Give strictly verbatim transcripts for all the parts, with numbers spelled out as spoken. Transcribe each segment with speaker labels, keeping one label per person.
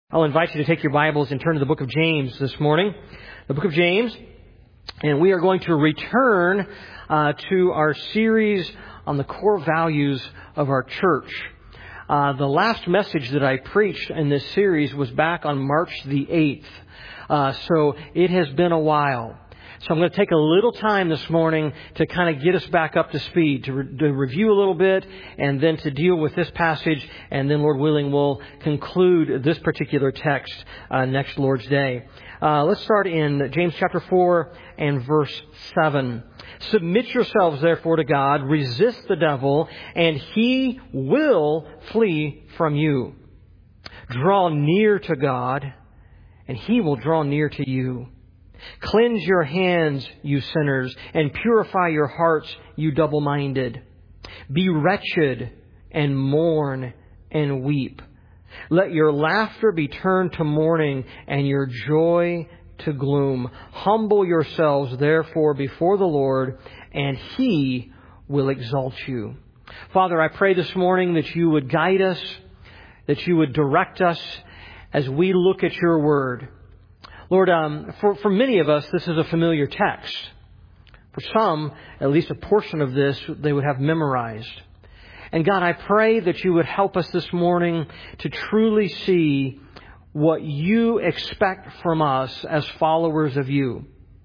Speaker 1: I'll invite you to take your Bibles and turn to the book of James this morning. The book of James. And we are going to return uh, to our series on the core values of our church. Uh, the last message that I preached in this series was back on March the eighth. Uh, so it has been a while. So I'm going to take a little time this morning to kind of get us back up to speed, to, re- to review a little bit, and then to deal with this passage. And then, Lord willing, we'll conclude this particular text uh, next Lord's Day. Uh, let's start in James chapter four and verse seven. Submit yourselves, therefore, to God. Resist the devil, and he will flee from you. Draw near to God, and he will draw near to you. Cleanse your hands, you sinners, and purify your hearts, you double-minded. Be wretched and mourn and weep. Let your laughter be turned to mourning and your joy to gloom. Humble yourselves, therefore, before the Lord, and He will exalt you. Father, I pray this morning that you would guide us, that you would direct us as we look at your word. Lord, um, for, for many of us, this is a familiar text. For some, at least a portion of this, they would have memorized. And God, I pray that you would help us this morning to truly see what you expect from us as followers of you,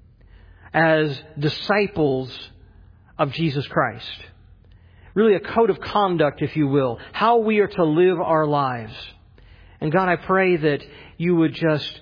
Speaker 1: as disciples of Jesus Christ. Really a code of conduct, if you will, how we are to live our lives. And God, I pray that you would just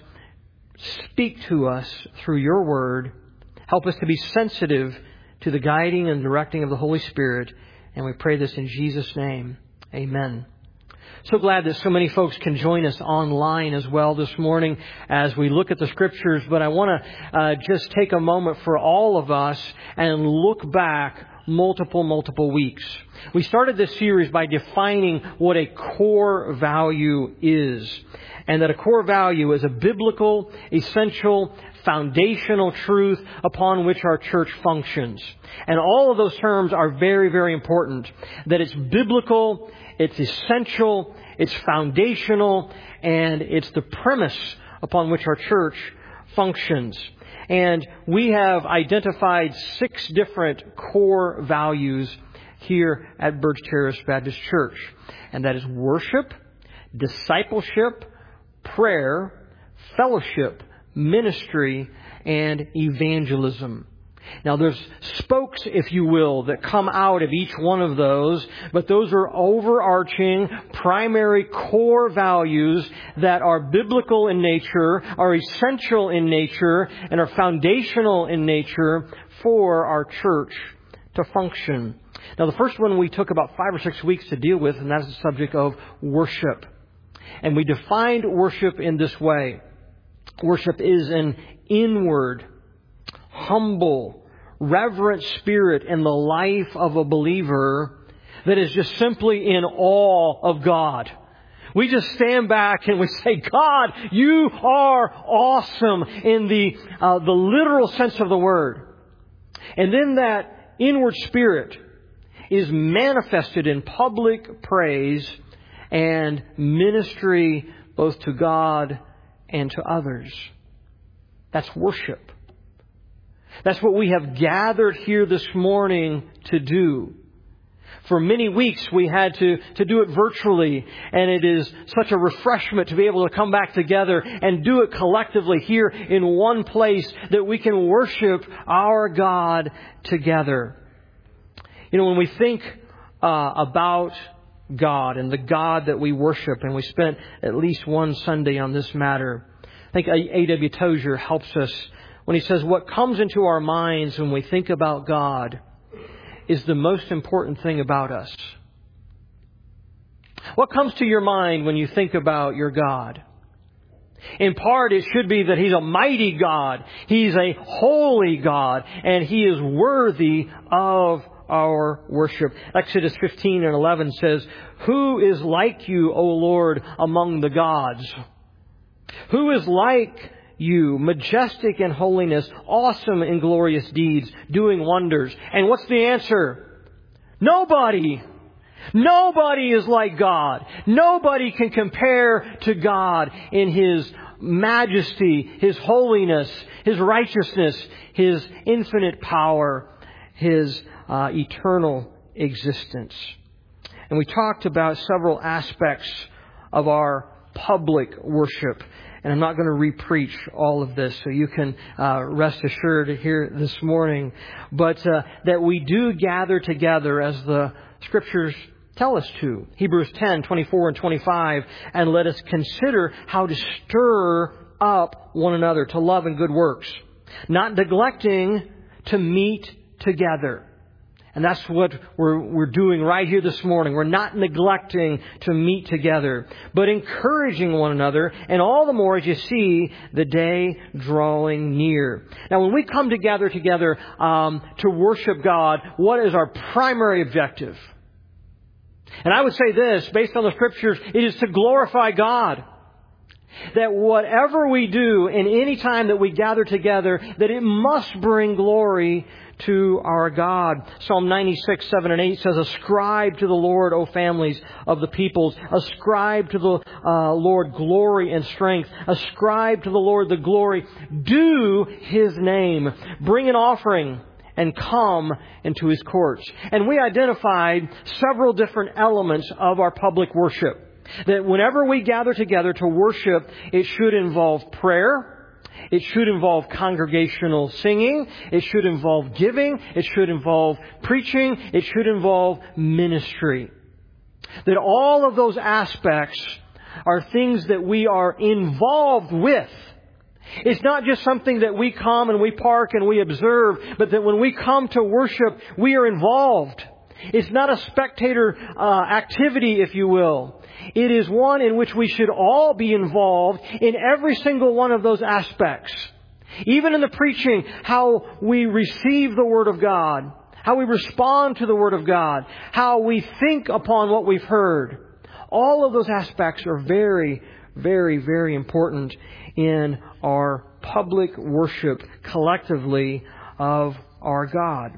Speaker 1: speak to us through your word. Help us to be sensitive to the guiding and directing of the Holy Spirit. And we pray this in Jesus' name. Amen. So glad that so many folks can join us online as well this morning as we look at the Scriptures. But I want to uh, just take a moment for all of us and look back multiple, multiple weeks. We started this series by defining what a core value is. And that a core value is a biblical, essential, foundational truth upon which our church functions. And all of those terms are very, very important. That it's biblical, it's essential, it's foundational, and it's the premise upon which our church functions. And we have identified six different core values here at Birch Terrace Baptist Church. And that is worship, discipleship, prayer, fellowship, ministry, and evangelism. Now there's spokes, if you will, that come out of each one of those, but those are overarching, primary core values that are biblical in nature, are essential in nature, and are foundational in nature for our church to function. Now the first one we took about five or six weeks to deal with, and that is the subject of worship. And we defined worship in this way. Worship is an inward, humble, reverent spirit in the life of a believer that is just simply in awe of God. We just stand back and we say, God, you are awesome in the uh, the literal sense of the word. And then that inward spirit is manifested in public praise and ministry both to God and to others. That's worship. That's what we have gathered here this morning to do. For many weeks we had to, to do it virtually, and it is such a refreshment to be able to come back together and do it collectively here in one place that we can worship our God together. You know, when we think uh, about God and the God that we worship, and we spent at least one Sunday on this matter, I think A W Tozer helps us when he says what comes into our minds when we think about God is the most important thing about us. What comes to your mind when you think about your God? In part, it should be that He's a mighty God. He's a holy God, and He is worthy of our worship. Exodus fifteen and eleven says, "Who is like you, O Lord, among the gods? Who is like you, majestic in holiness, awesome in glorious deeds, doing wonders?" And what's the answer? Nobody. Nobody is like God. Nobody can compare to God in His majesty, His holiness, His righteousness, His infinite power, His uh, eternal existence. And we talked about several aspects of our public worship. And I'm not going to re-preach all of this, so you can uh, rest assured here this morning. But uh, that we do gather together as the Scriptures tell us to. Hebrews ten, twenty-four and twenty-five. And let us consider how to stir up one another to love and good works, not neglecting to meet together. And that's what we're, we're doing right here this morning. We're not neglecting to meet together, but encouraging one another, and all the more as you see the day drawing near. Now, when we come together together um, to worship God, what is our primary objective? And I would say this, based on the Scriptures, it is to glorify God. That whatever we do in any time that we gather together, that it must bring glory to our God. Psalm ninety-six, seven and eight says, "Ascribe to the Lord, O families of the peoples. Ascribe to the uh, Lord glory and strength. Ascribe to the Lord the glory. Do His name. Bring an offering and come into His courts." And we identified several different elements of our public worship. That whenever we gather together to worship, it should involve prayer. It should involve congregational singing. It should involve giving. It should involve preaching. It should involve ministry. That all of those aspects are things that we are involved with. It's not just something that we come and we park and we observe, but that when we come to worship, we are involved. It's not a spectator uh, activity, if you will. It is one in which we should all be involved in every single one of those aspects. Even in the preaching, how we receive the Word of God, how we respond to the Word of God, how we think upon what we've heard. All of those aspects are very, very, very important in our public worship collectively of our God.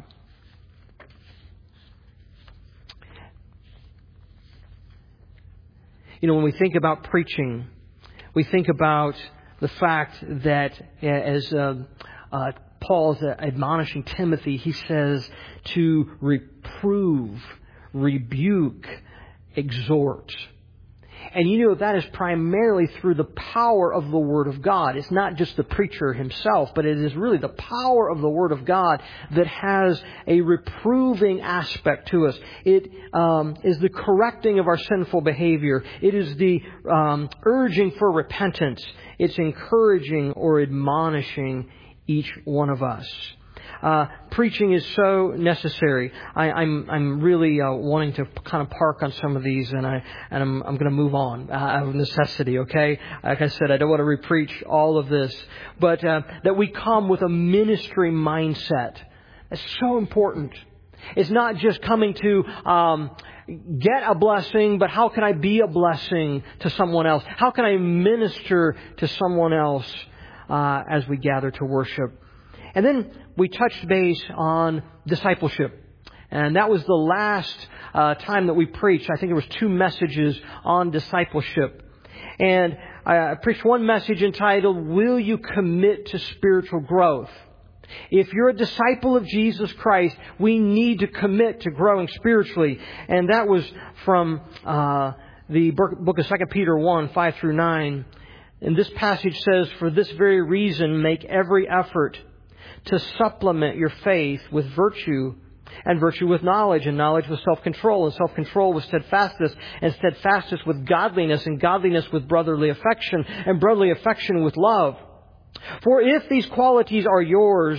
Speaker 1: You know, when we think about preaching, we think about the fact that as uh, uh, Paul is admonishing Timothy, he says to reprove, rebuke, exhort. And you know, that is primarily through the power of the Word of God. It's not just the preacher himself, but it is really the power of the Word of God that has a reproving aspect to us. It um, is the correcting of our sinful behavior. It is the um, urging for repentance. It's encouraging or admonishing each one of us. Uh, preaching is so necessary. I, I'm I'm really uh, wanting to kind of park on some of these, and I and I'm I'm going to move on uh, out of necessity. Okay, like I said, I don't want to repreach all of this, but uh, that we come with a ministry mindset. That's so important. It's not just coming to um, get a blessing, but how can I be a blessing to someone else? How can I minister to someone else uh, as we gather to worship? And then we touched base on discipleship. And that was the last uh, time that we preached. I think there was two messages on discipleship. And I preached one message entitled, "Will You Commit to Spiritual Growth?" If you're a disciple of Jesus Christ, we need to commit to growing spiritually. And that was from uh, the book of Second Peter one, five through nine. And this passage says, "For this very reason, make every effort to supplement your faith with virtue, and virtue with knowledge, and knowledge with self-control, and self-control with steadfastness, and steadfastness with godliness, and godliness with brotherly affection, and brotherly affection with love. For if these qualities are yours,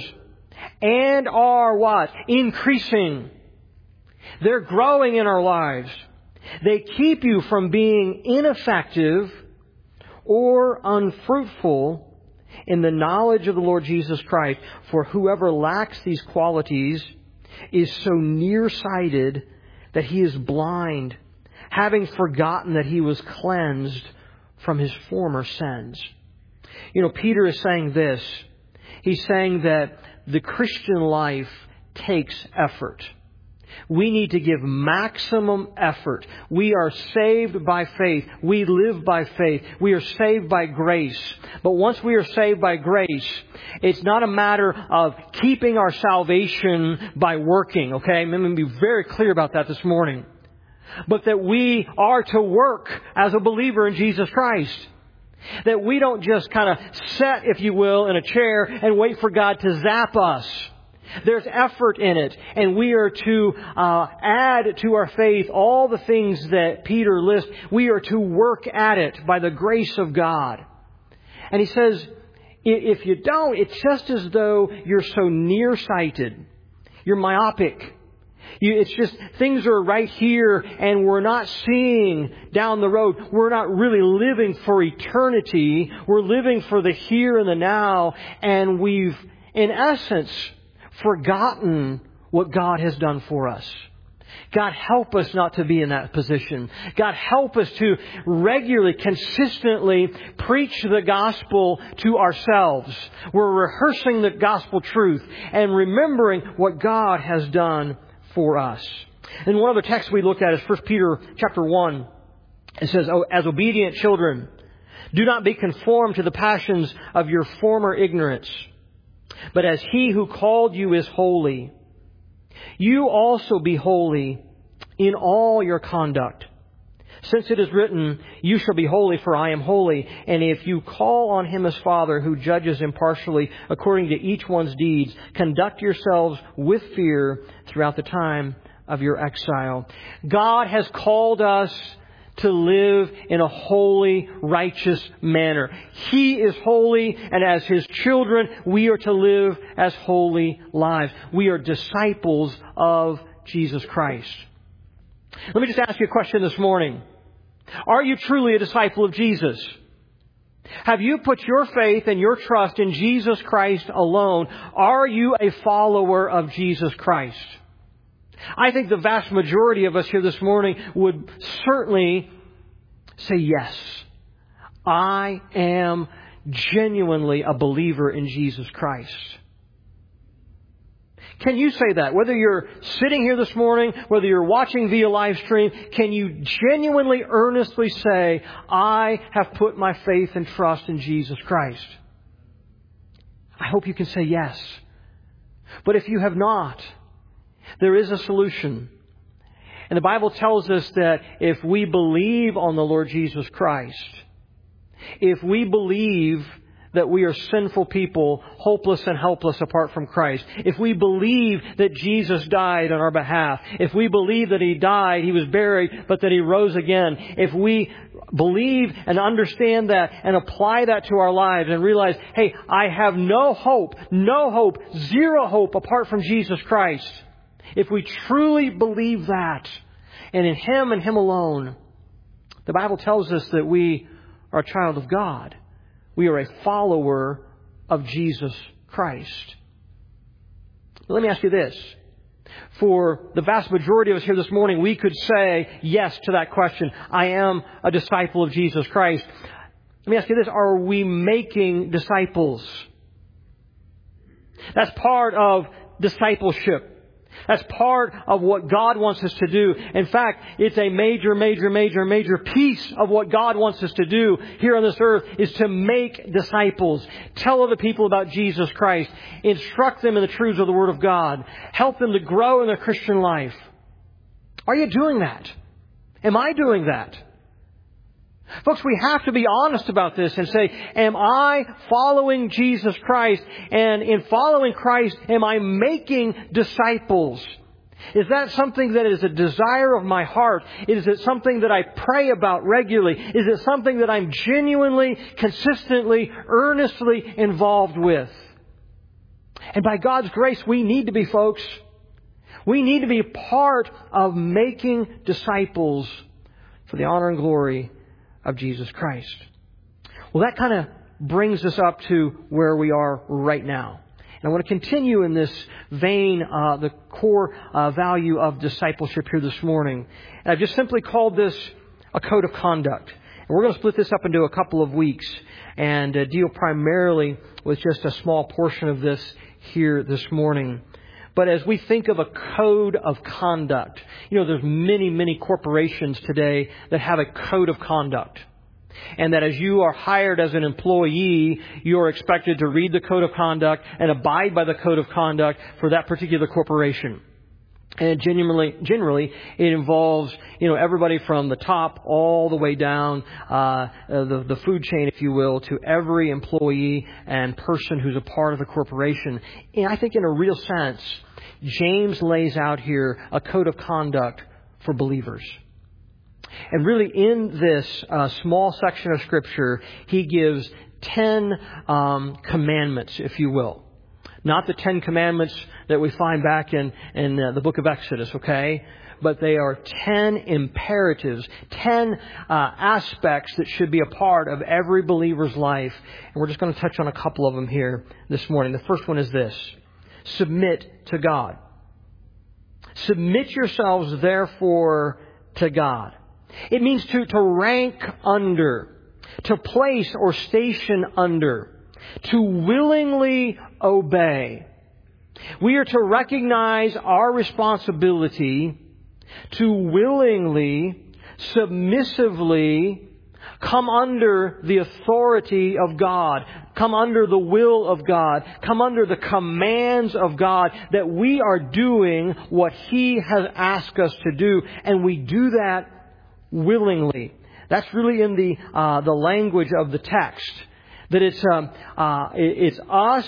Speaker 1: and are what? Increasing. They're growing in our lives. They keep you from being ineffective or unfruitful in the knowledge of the Lord Jesus Christ. For whoever lacks these qualities is so nearsighted that he is blind, having forgotten that he was cleansed from his former sins." You know, Peter is saying this. He's saying that the Christian life takes effort. We need to give maximum effort. We are saved by faith. We live by faith. We are saved by grace. But once we are saved by grace, it's not a matter of keeping our salvation by working. Okay? I'm going to be very clear about that this morning. But that we are to work as a believer in Jesus Christ. That we don't just kind of sit, if you will, in a chair and wait for God to zap us. There's effort in it, and we are to uh, add to our faith all the things that Peter lists. We are to work at it by the grace of God. And he says, if you don't, it's just as though you're so nearsighted. You're myopic. You, it's just things are right here, and we're not seeing down the road. We're not really living for eternity. We're living for the here and the now, and we've, in essence, forgotten what God has done for us. God, help us not to be in that position. God, help us to regularly, consistently preach the gospel to ourselves. We're rehearsing the gospel truth and remembering what God has done for us. And one other text we looked at is First Peter chapter one. It says, "Oh, as obedient children, do not be conformed to the passions of your former ignorance. But as He who called you is holy, you also be holy in all your conduct. Since it is written, you shall be holy, for I am holy. And if you call on Him as Father, who judges impartially according to each one's deeds, conduct yourselves with fear throughout the time of your exile." God has called us to live in a holy, righteous manner. He is holy, and as His children, we are to live as holy lives. We are disciples of Jesus Christ. Let me just ask you a question this morning. Are you truly a disciple of Jesus? Have you put your faith and your trust in Jesus Christ alone? Are you a follower of Jesus Christ? I think the vast majority of us here this morning would certainly say, yes, I am genuinely a believer in Jesus Christ. Can you say that? Whether you're sitting here this morning, whether you're watching via live stream, can you genuinely, earnestly say, I have put my faith and trust in Jesus Christ? I hope you can say yes. But if you have not, there is a solution. And the Bible tells us that if we believe on the Lord Jesus Christ, if we believe that we are sinful people, hopeless and helpless apart from Christ, if we believe that Jesus died on our behalf, if we believe that He died, He was buried, but that He rose again, if we believe and understand that and apply that to our lives and realize, hey, I have no hope, no hope, zero hope apart from Jesus Christ. If we truly believe that, and in Him and Him alone, the Bible tells us that we are a child of God. We are a follower of Jesus Christ. Let me ask you this. For the vast majority of us here this morning, we could say yes to that question. I am a disciple of Jesus Christ. Let me ask you this. Are we making disciples? That's part of discipleship. That's part of what God wants us to do. In fact, it's a major, major, major, major piece of what God wants us to do here on this earth is to make disciples. Tell other people about Jesus Christ. Instruct them in the truths of the Word of God. Help them to grow in their Christian life. Are you doing that? Am I doing that? Folks, we have to be honest about this and say, am I following Jesus Christ? And in following Christ, am I making disciples? Is that something that is a desire of my heart? Is it something that I pray about regularly? Is it something that I'm genuinely, consistently, earnestly involved with? And by God's grace, we need to be, folks. We need to be part of making disciples for the honor and glory of Jesus Christ. Well, that kind of brings us up to where we are right now. And I want to continue in this vein, uh, the core uh, value of discipleship here this morning. And I've just simply called this a code of conduct. And we're going to split this up into a couple of weeks and uh, deal primarily with just a small portion of this here this morning. But as we think of a code of conduct, you know, there's many, many corporations today that have a code of conduct. And that as you are hired as an employee, you're expected to read the code of conduct and abide by the code of conduct for that particular corporation. And generally, generally, it involves, you know, everybody from the top all the way down uh, the, the food chain, if you will, to every employee and person who's a part of the corporation. And I think in a real sense, James lays out here a code of conduct for believers. And really in this uh, small section of Scripture, he gives ten um, commandments, if you will. Not the Ten Commandments that we find back in, in uh, the book of Exodus, okay? But they are ten imperatives, ten uh, aspects that should be a part of every believer's life. And we're just going to touch on a couple of them here this morning. The first one is this: submit to God. Submit yourselves, therefore, to God. It means to, to rank under, to place or station under, to willingly obey. We are to recognize our responsibility to willingly, submissively come under the authority of God, come under the will of God, come under the commands of God, that we are doing what He has asked us to do, and we do that willingly. That's really in the uh, the language of the text. That it's um, uh, it's us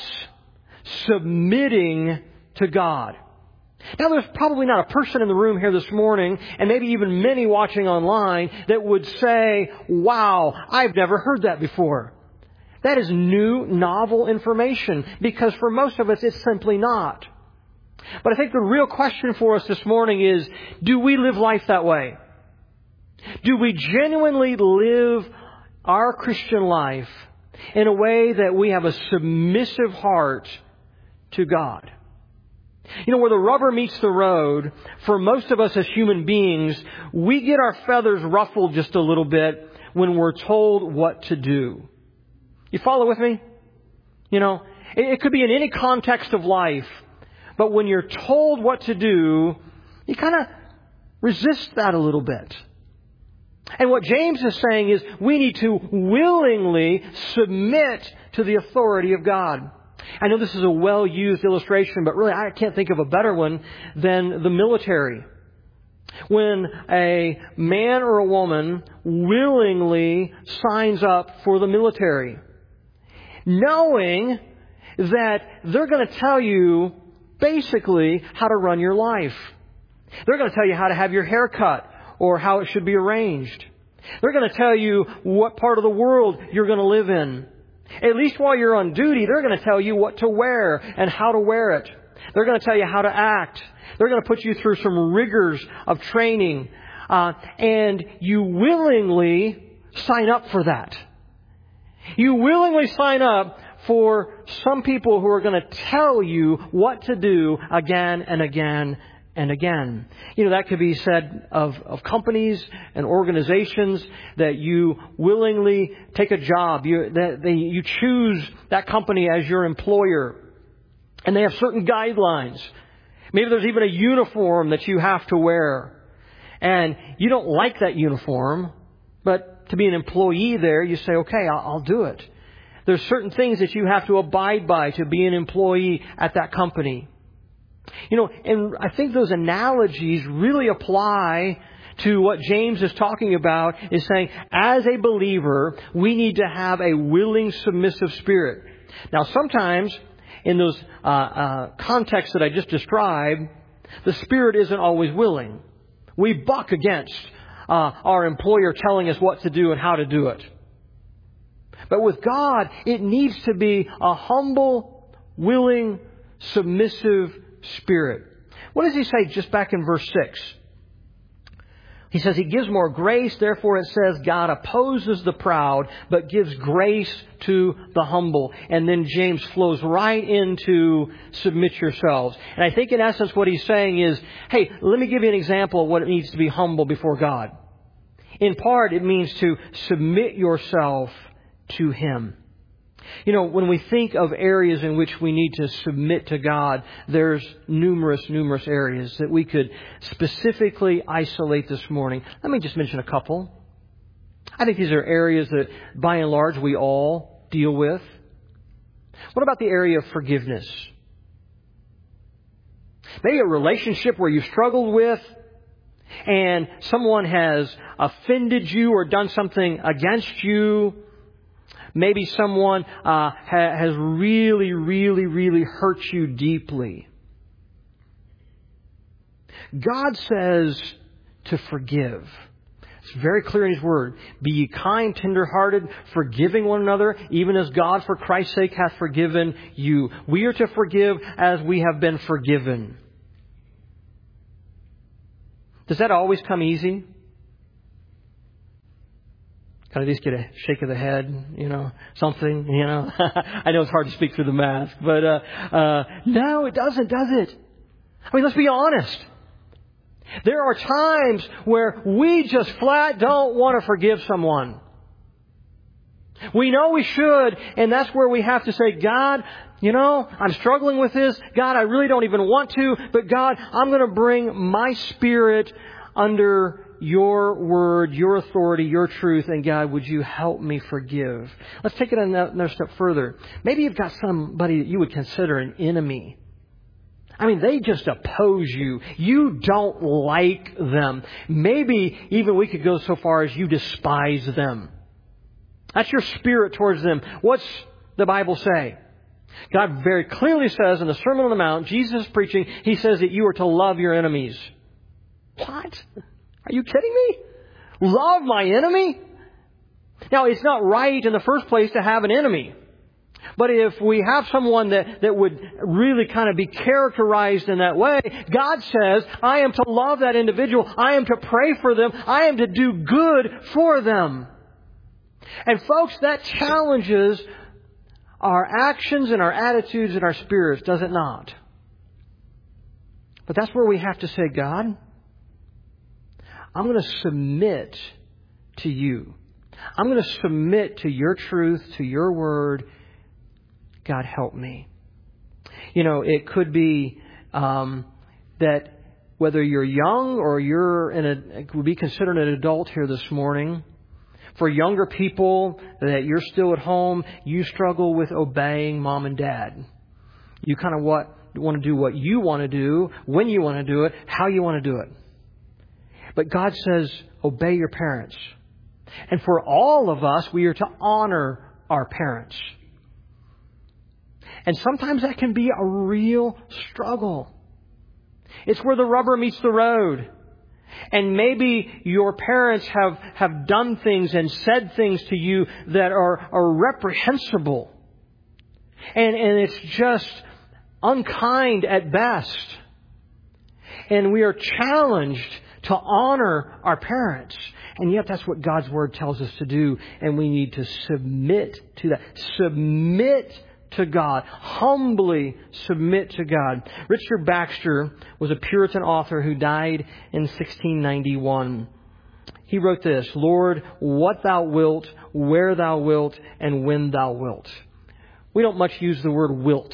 Speaker 1: submitting to God. Now, there's probably not a person in the room here this morning, and maybe even many watching online, that would say, "Wow, I've never heard that before." That is new, novel information, because for most of us, it's simply not. But I think the real question for us this morning is, do we live life that way? Do we genuinely live our Christian life in a way that we have a submissive heart to God? You know, where the rubber meets the road, for most of us as human beings, we get our feathers ruffled just a little bit when we're told what to do. You follow with me? You know, it, it could be in any context of life, but when you're told what to do, you kind of resist that a little bit. And what James is saying is we need to willingly submit to the authority of God. I know this is a well-used illustration, but really I can't think of a better one than the military. When a man or a woman willingly signs up for the military, knowing that they're going to tell you basically how to run your life. They're going to tell you how to have your hair cut, or how it should be arranged. They're going to tell you what part of the world you're going to live in. At least while you're on duty, they're going to tell you what to wear and how to wear it. They're going to tell you how to act. They're going to put you through some rigors of training. Uh, and you willingly sign up for that. You willingly sign up for some people who are going to tell you what to do again and again and again. You know, that could be said of, of companies and organizations, that you willingly take a job. You, that they, you choose that company as your employer. And they have certain guidelines. Maybe there's even a uniform that you have to wear. And you don't like that uniform, but to be an employee there, you say, okay, I'll, I'll do it. There's certain things that you have to abide by to be an employee at that company. You know, and I think those analogies really apply to what James is talking about, is saying, as a believer, we need to have a willing, submissive spirit. Now, sometimes in those uh, uh, contexts that I just described, the spirit isn't always willing. We buck against uh, our employer telling us what to do and how to do it. But with God, it needs to be a humble, willing, submissive spirit. What does he say just back in verse six? He says He gives more grace. Therefore it says God opposes the proud, but gives grace to the humble. And then James flows right into submit yourselves. And I think in essence what he's saying is, hey, let me give you an example of what it means to be humble before God. In part, it means to submit yourself to Him. You know, when we think of areas in which we need to submit to God, there's numerous, numerous areas that we could specifically isolate this morning. Let me just mention a couple. I think these are areas that, by and large, we all deal with. What about the area of forgiveness? Maybe a relationship where you struggled with and someone has offended you or done something against you. Maybe someone uh, ha- has really, really, really hurt you deeply. God says to forgive. It's very clear in His Word. Be ye kind, tender-hearted, forgiving one another, even as God for Christ's sake hath forgiven you. We are to forgive as we have been forgiven. Does that always come easy? Can I at least get a shake of the head, you know, something, you know? I know it's hard to speak through the mask, but uh, uh, no, it doesn't, does it? I mean, let's be honest. There are times where we just flat don't want to forgive someone. We know we should, and that's where we have to say, God, you know, I'm struggling with this. God, I really don't even want to, but God, I'm going to bring my spirit under Your Word, Your authority, Your truth, and God, would You help me forgive? Let's take it another step further. Maybe you've got somebody that you would consider an enemy. I mean, they just oppose you. You don't like them. Maybe even we could go so far as you despise them. That's your spirit towards them. What's the Bible say? God very clearly says in the Sermon on the Mount, Jesus is preaching, He says that you are to love your enemies. What? Are you kidding me? Love my enemy? Now, it's not right in the first place to have an enemy. But if we have someone that, that would really kind of be characterized in that way, God says, I am to love that individual. I am to pray for them. I am to do good for them. And folks, that challenges our actions and our attitudes and our spirits, does it not? But that's where we have to say, God, I'm going to submit to You. I'm going to submit to Your truth, to Your Word. God, help me. You know, it could be um, that whether you're young or you're in a, would be considered an adult here this morning. For younger people, that you're still at home, you struggle with obeying mom and dad. You kind of what want to do what you want to do, when you want to do it, how you want to do it. But God says, obey your parents. And for all of us, we are to honor our parents. And sometimes that can be a real struggle. It's where the rubber meets the road. And maybe your parents have, have done things and said things to you that are, are reprehensible. And, and it's just unkind at best. And we are challenged to honor our parents. And yet that's what God's Word tells us to do. And we need to submit to that. Submit to God. Humbly submit to God. Richard Baxter was a Puritan author who died in sixteen ninety-one. He wrote this, Lord, what Thou wilt, where Thou wilt, and when Thou wilt. We don't much use the word wilt.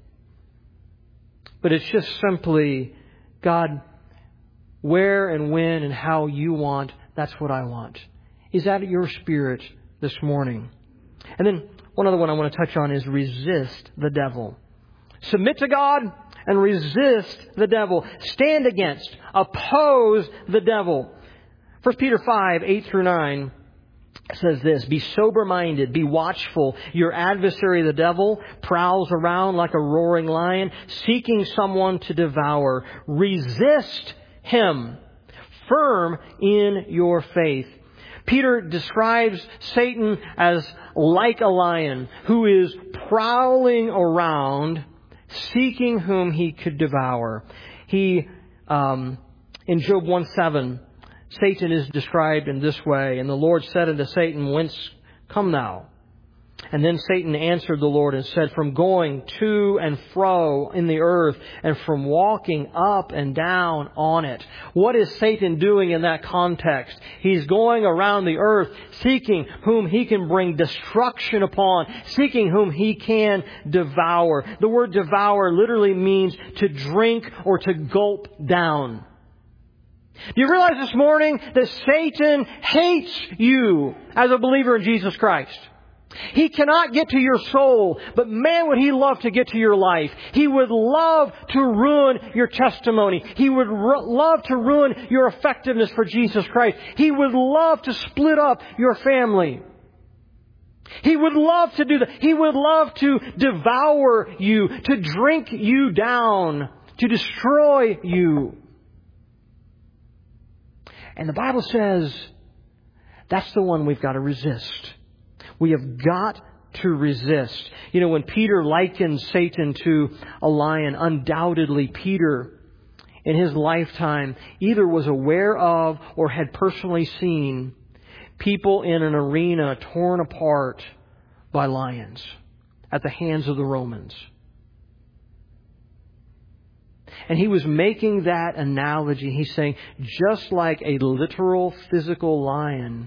Speaker 1: But it's just simply, God, where and when and how You want, that's what I want. Is that your spirit this morning? And then one other one I want to touch on is resist the devil. Submit to God and resist the devil. Stand against, oppose the devil. First Peter five, eight through nine says this, be sober-minded, be watchful. Your adversary, the devil, prowls around like a roaring lion, seeking someone to devour. Resist him, firm in your faith. Peter describes Satan as like a lion who is prowling around, seeking whom he could devour. He, um, in Job one seven, Satan is described in this way. And the Lord said unto Satan, whence come thou? And then Satan answered the Lord and said, from going to and fro in the earth and from walking up and down on it. What is Satan doing in that context? He's going around the earth seeking whom he can bring destruction upon, seeking whom he can devour. The word devour literally means to drink or to gulp down. Do you realize this morning that Satan hates you as a believer in Jesus Christ? He cannot get to your soul, but man, would he love to get to your life. He would love to ruin your testimony. He would r- love to ruin your effectiveness for Jesus Christ. He would love to split up your family. He would love to do that. He would love to devour you, to drink you down, to destroy you. And the Bible says that's the one we've got to resist. We have got to resist. You know, when Peter likened Satan to a lion, undoubtedly Peter, in his lifetime, either was aware of or had personally seen people in an arena torn apart by lions at the hands of the Romans. And he was making that analogy. He's saying, just like a literal physical lion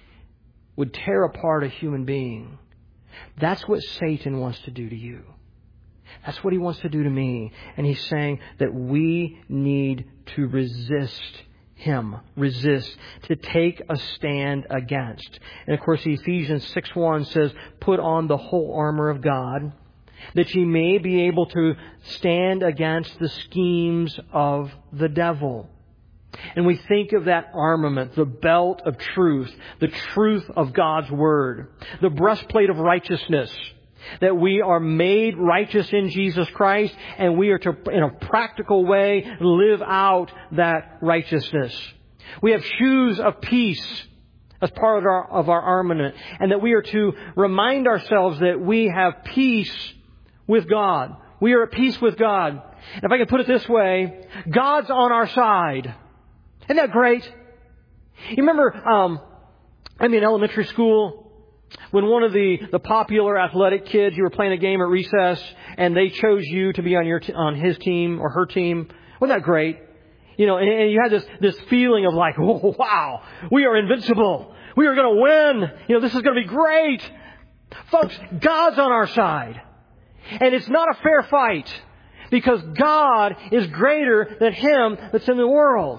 Speaker 1: would tear apart a human being, that's what Satan wants to do to you. That's what he wants to do to me. And he's saying that we need to resist him. Resist. To take a stand against. And of course, Ephesians six one says, put on the whole armor of God, that ye may be able to stand against the schemes of the devil. And we think of that armament, the belt of truth, the truth of God's Word, the breastplate of righteousness, that we are made righteous in Jesus Christ, and we are to, in a practical way, live out that righteousness. We have shoes of peace as part of our, of our armament, and that we are to remind ourselves that we have peace with God. We are at peace with God. And if I can put it this way, God's on our side. Isn't that great? You remember, um, I mean, elementary school, when one of the, the popular athletic kids, you were playing a game at recess, and they chose you to be on your t- on his team or her team. Wasn't that great? You know, and, and you had this this feeling of like, oh, wow, we are invincible. We are going to win. You know, this is going to be great. Folks, God's on our side. And it's not a fair fight, because God is greater than him that's in the world.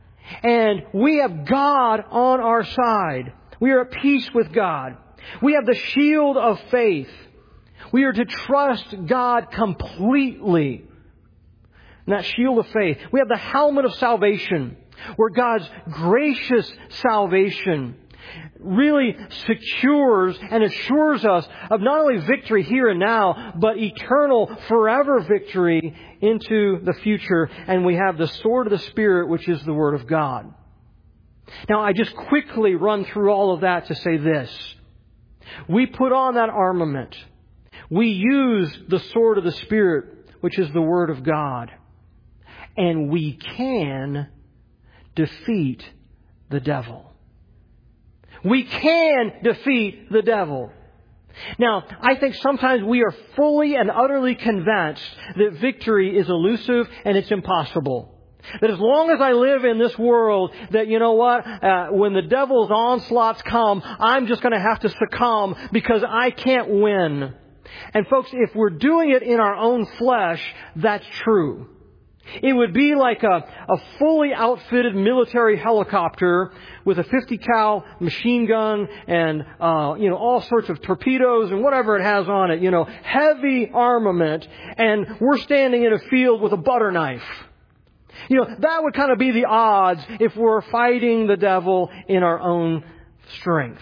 Speaker 1: And we have God on our side. We are at peace with God. We have the shield of faith. We are to trust God completely. And that shield of faith. We have the helmet of salvation, where God's gracious salvation really secures and assures us of not only victory here and now, but eternal, forever victory into the future. And we have the sword of the Spirit, which is the Word of God. Now, I just quickly run through all of that to say this. We put on that armament. We use the sword of the Spirit, which is the Word of God. And we can defeat the devil. We can defeat the devil. Now, I think sometimes we are fully and utterly convinced that victory is elusive and it's impossible. That as long as I live in this world, that, you know what, uh, when the devil's onslaughts come, I'm just going to have to succumb because I can't win. And folks, if we're doing it in our own flesh, that's true. It would be like a, a fully outfitted military helicopter with a fifty cal machine gun and, uh, you know, all sorts of torpedoes and whatever it has on it, you know, heavy armament, and we're standing in a field with a butter knife. You know, that would kind of be the odds if we're fighting the devil in our own strength.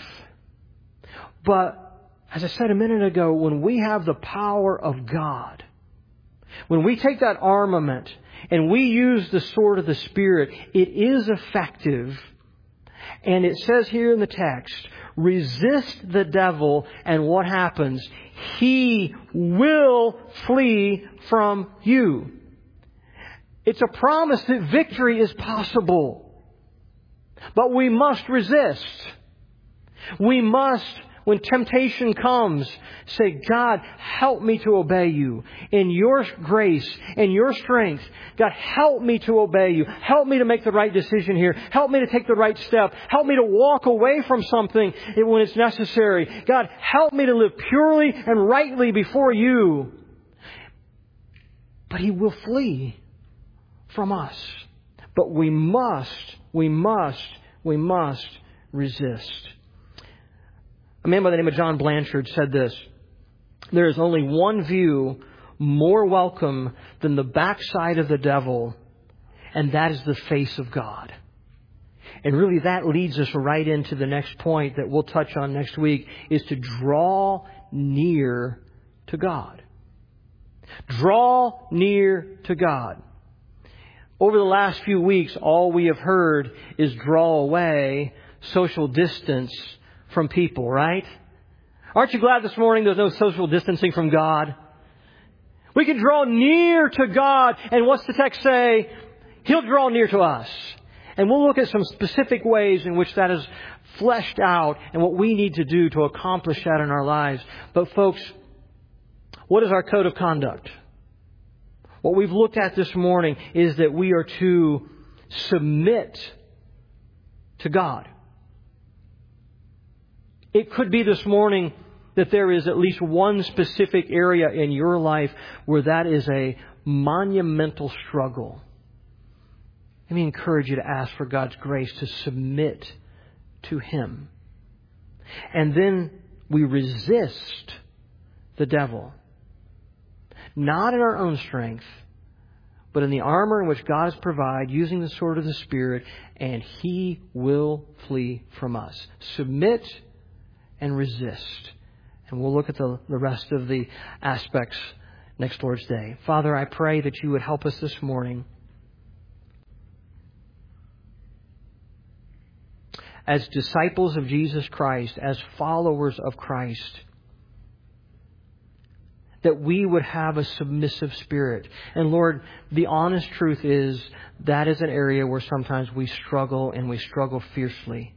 Speaker 1: But, as I said a minute ago, when we have the power of God, when we take that armament and we use the sword of the Spirit, it is effective. And it says here in the text, resist the devil, and what happens? He will flee from you. It's a promise that victory is possible. But we must resist. We must when temptation comes, say, God, help me to obey you. In your grace, in your strength, God, help me to obey you. Help me to make the right decision here. Help me to take the right step. Help me to walk away from something when it's necessary. God, help me to live purely and rightly before you. But he will flee from us. But we must, we must, we must resist. A man by the name of John Blanchard said this: there is only one view more welcome than the backside of the devil, and that is the face of God. And really that leads us right into the next point that we'll touch on next week, is to draw near to God. Draw near to God. Over the last few weeks, all we have heard is draw away, social distance from people, right? Aren't you glad this morning there's no social distancing from God? We can draw near to God, and what's the text say? He'll draw near to us. And we'll look at some specific ways in which that is fleshed out and what we need to do to accomplish that in our lives. But folks, what is our code of conduct? What we've looked at this morning is that we are to submit to God. It could be this morning that there is at least one specific area in your life where that is a monumental struggle. Let me encourage you to ask for God's grace to submit to Him. And then we resist the devil. Not in our own strength, but in the armor in which God has provided, using the sword of the Spirit, and He will flee from us. Submit and resist. And we'll look at the, the rest of the aspects next Lord's Day. Father, I pray that you would help us this morning as disciples of Jesus Christ, as followers of Christ, that we would have a submissive spirit. And Lord, the honest truth is that is an area where sometimes we struggle, and we struggle fiercely.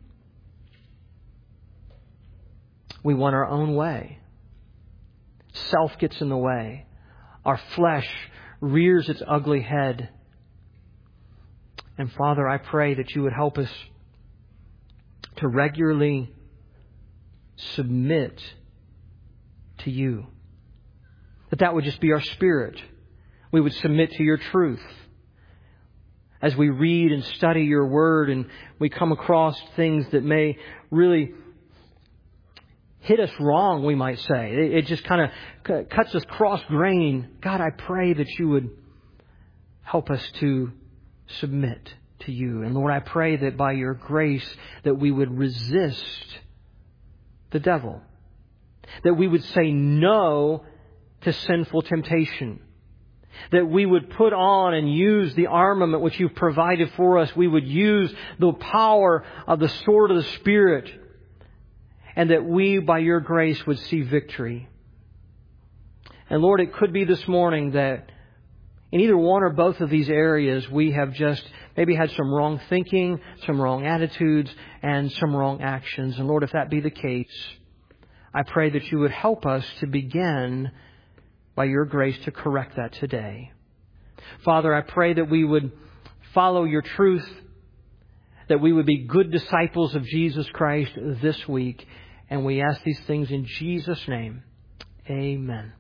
Speaker 1: We want our own way. Self gets in the way. Our flesh rears its ugly head. And Father, I pray that you would help us to regularly submit to you. That that would just be our spirit. We would submit to your truth. As we read and study your word and we come across things that may really hit us wrong, we might say. It just kind of cuts us cross grain. God, I pray that you would help us to submit to you. And Lord, I pray that by your grace that we would resist the devil. That we would say no to sinful temptation. That we would put on and use the armament which you've provided for us. We would use the power of the sword of the Spirit. And that we, by your grace, would see victory. And Lord, it could be this morning that in either one or both of these areas, we have just maybe had some wrong thinking, some wrong attitudes, and some wrong actions. And Lord, if that be the case, I pray that you would help us to begin by your grace to correct that today. Father, I pray that we would follow your truth, that we would be good disciples of Jesus Christ this week. And we ask these things in Jesus' name. Amen.